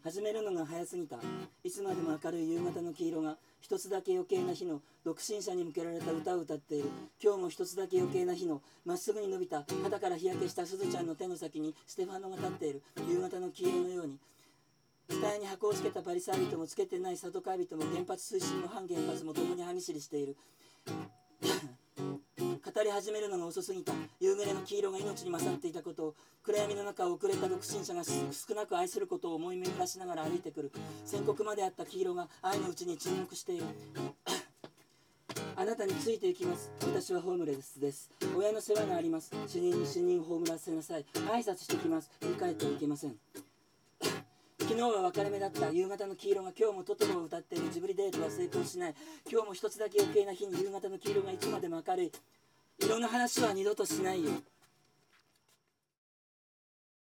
始めるのが早すぎた。いつまでも明るい夕方の黄色が一つだけ余計な日の独身者に向けられた歌を歌っている。今日も一つだけ余計な日のまっすぐに伸びた肩から日焼けしたすずちゃんの手の先にステファノが立っている。夕方の黄色のように額に箱をつけたパリサイ人もつけてないサトカイ人も原発推進も反原発も共に歯ぎしりしている。語り始めるのが遅すぎた。夕暮れの黄色が命に勝っていたことを、暗闇の中を遅れた独身者が少なく愛することを思い巡らしながら歩いてくる。宣告まであった黄色が愛のうちに沈黙している。あなたについていきます。私はホームレスです。親の世話があります。主任に主任を葬らせなさい。挨拶してきます。振り返ってはいけません。昨日は別れ目だった。夕方の黄色が今日もトトロを歌っている。ジブリデートは成功しない。今日も一つだけ余計な日に夕方の黄色がいつまでも明るい。色の話は二度としないよ。